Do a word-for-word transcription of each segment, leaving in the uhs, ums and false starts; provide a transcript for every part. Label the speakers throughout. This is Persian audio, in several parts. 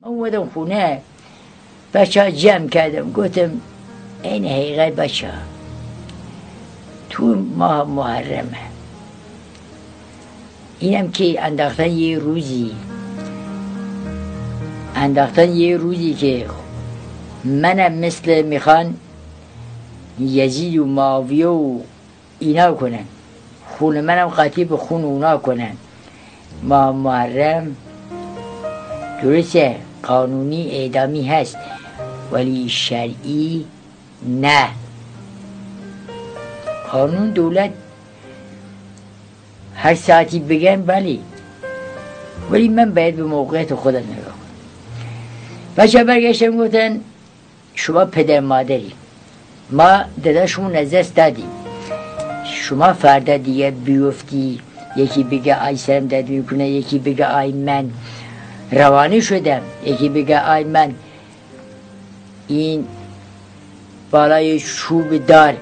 Speaker 1: اومدم خونه، بچه ها جمع کردم، گفتم این حقیقت بچه ها تو ماه محرمه، اینم که انداختن یه روزی انداختن یه روزی که منم مثل میخوان یزید و معاویه و اینا کنن، خون منم قاطی به خون اونا کنن. ماه محرم درسته قانونی اعدامی هست ولی شرعی نه. قانون دولت هر ساعتی بگن بلی، ولی من باید به موقعیت خودم نگاه کنم. بچه برگشتم گفتن شما پدر مادری، ما داداشمون از دست دادیم، شما فردا دیگه بیفتی یکی بگه آی سرم درد میکنه، یکی بگه آی من روانی شدم، یکی بگه آی من این بالای چوب دار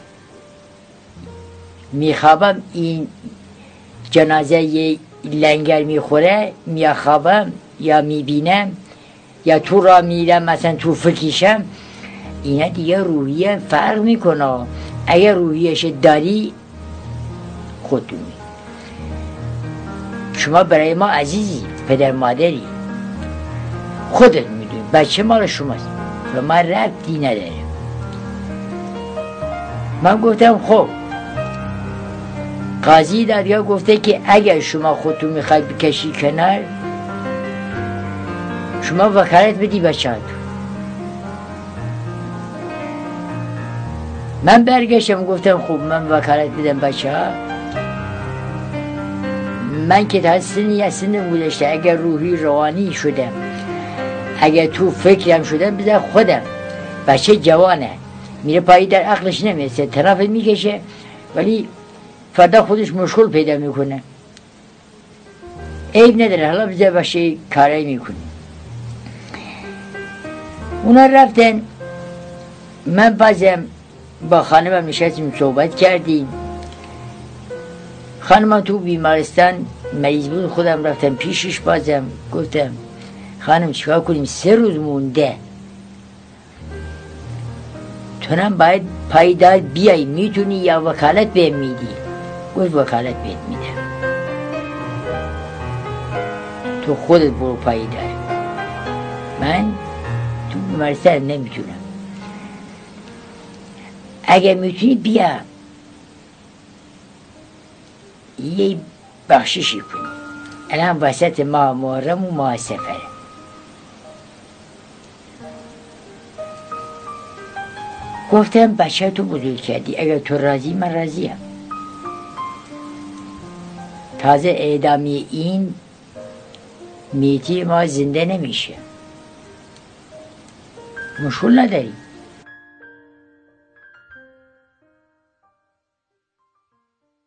Speaker 1: میخوابم، این جنازه یه لنگر میخوره میخوابم یا میبینم یا تو را میرم مثلا تو فکیشم، اینا دیگه روحیه فرق میکنه. اگر روحیش داری خودتونی، شما برای ما عزیزی، پدر مادری، خودت میدونی بچه مال شماست و ما ربطی نداره. من گفتم خب قاضی دادگاه گفته که اگر شما خودتون میخواید بکشی کنار، شما وکالت بدی بچه ها. من برگشتم گفتم خب من وکالت بدم بچه ها، من که تا سنی از سن گذشته اگر روحی روانی شدم، اگر تو فکرم شدم بذار خودم، بچه جوانه میره پایی در عقلش نمیرسه، طرف میکشه ولی فردا خودش مشکل پیدا میکنه، عیب نداره، حالا بذار بچه کاری میکنه. اونا رفتن، من بازم با خانمم نشستیم صحبت کردیم. خانمم تو بیمارستان مریض بود، خودم رفتم پیشش، بازم گفتم خانم چیکار کنیم، سه روز مونده، تو هم باید پایدار بیایی، میتونی یا وکالت بهم میدی؟ گفت وکالت بهت میدم، تو خودت برو پایدار، من تو بیمارستان نمیتونم، اگر میتونی بیا یه بخششی کنی، الان وسط ماه محرم و ماه سفره. گفتم بچه تو بزرگ کردی، اگر تو راضی من راضیم. تازه اعدامی این میتی ما زنده نمیشه، مشکل نداری.